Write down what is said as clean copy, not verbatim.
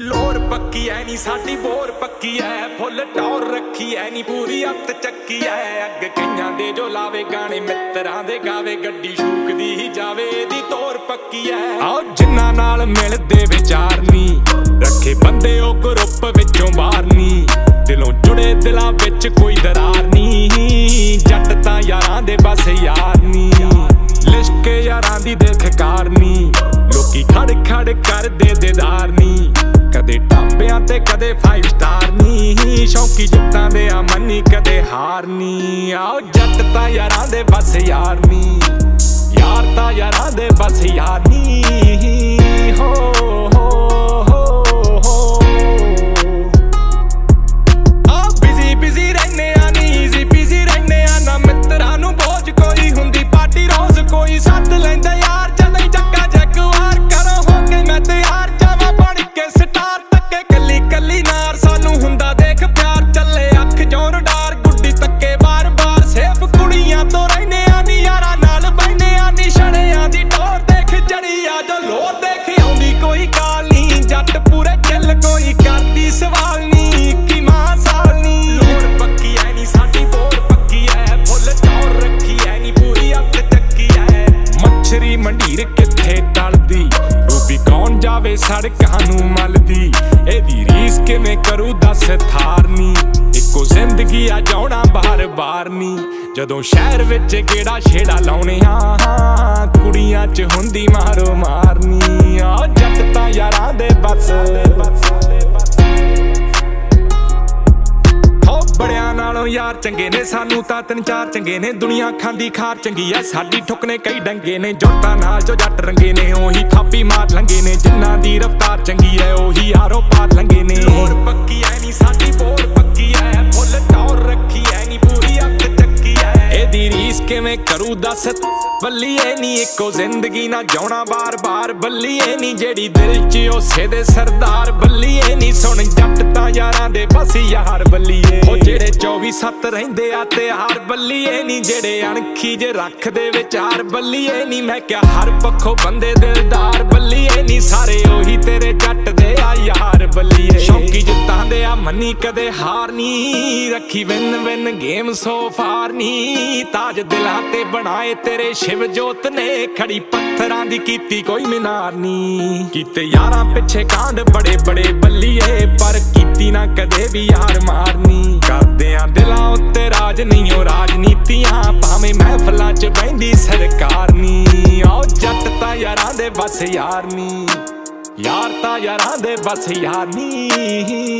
लोर पक्की है नी साडी बोर पक्की है, फुल टौर रखी है नी पूरी हत्थ चक्की है। अग कईयां दे जो लावे गाने मित्रां दे गावे, गड्डी शूकदी ही जावे दी तोर पक्की है। आओ जिन्ना नाल मिलदे विचार नी, रखे बंदे ओ ग्रुप विचों बाहर नी, दिलों जुड़े दिलां विच कोई दरार नी। जट तां यारां दे बस यार नी, लिश्के यारां दी देख कार नी, लोकी खड़ खड़ कर दे दीदार नी। कदे ढाबियां ते कदे 5 स्टार नी, शौकी जित्तां दे आ मन्नी कदे हार नी। आओ जट तां यारां दे बस यार नी, यार तां यारां दे बस यार नी। हो बिजी बिजी रहने आ नी, इजी बिजी रहने आ ना, मित्रां नूं बोझ कोई हुंदी पार्टी रोज कोई सद लैंदा यार। जदों जक्का जगवार करो हो के मैं तैयार, जावां बण के स्टार तक्के कली कली नार। सानू हुंदा देख प्यार चले अख जोर डार, गुड्डी तक्के बार बार सेफ कुड़ियां तो रहने आ नी, यारां नाल बहने आ नी। छड़ियां दी टोर देख जड़ी आ जो लोर देख आउंदी कोई काल नी, जट पूरे चिल कोई करदी सवाल नी, की मां साल नी। लोर पक्की है नी साडी बोर पक्की है, फुल टौर रखी है नी पूरी हत्थ चक्की है। मच्छरी मंडीर किथे टलदी, रूबी कौन जावे सड़कां नूं मलदी, एदी रीस किवें करूं दस थार नी। इक्को जिंदगी आ जाउणा बार बार नी, जदों शहर विच गेड़ा छेड़ा लाउने आ, कुड़ियां च हुंदी मारो मारनी। आ जट तां यारां दे बस बड़ियां नालों यार चंगे ने, सानू तां 3-4 चंगे ने। दुनिया खांदी खार चंगी है, साडी ठुकने कई डंगे ने। जुड़ता नाल जो जट रंगे ने, ओही थापी मार लंगे ने, जिन्ना दी रफ्तार चंगी है ओही यारो पार लंगे ने। लोर पक्की है नी साडी बोर पक्की है, फुल टौर रखी है नी पूरी हत्थ चक्की है। एदी रीस किवें करूं दस बल्लीए नी, इक्को जिंदगी ना जाउणा बार बार बल्लीए नी, जेड़ी दिल च उसे दे सरदार बल्लीए नी। सुन जट तां यारां दे बस यार बल्लीए, जेड़े 24/7 रहिंदे आ ते हार बल्लीए नी, जेड़े अणखी जे रखदे विचार बल्लीए नी। मैं क्या हर पक्खों बंदे दिलदार बल्लीए नी, सारे ओही तेरे जट दे आ यार बल्लीए। शौकी जित्तां दे आ मन्नी कदे हार नी, रखी win win game so far नी। ताज दिलां ते बनाए तेरे शिव जोत ने, खड़ी पत्थरां दी कीती कोई मीनार नी। कीते यारां पिछे कांड बड़े बड़े बल्लीए, पर कीती ना कदे भी यार मारनी। करदियां दिलां उत्ते राज नहीं ओ राजनीतियां, भावें महफिलां च बहिंदी सरकार नी। आओ जट तां यारां दे बस यार नी, यार तां यारां दे बस यार नी।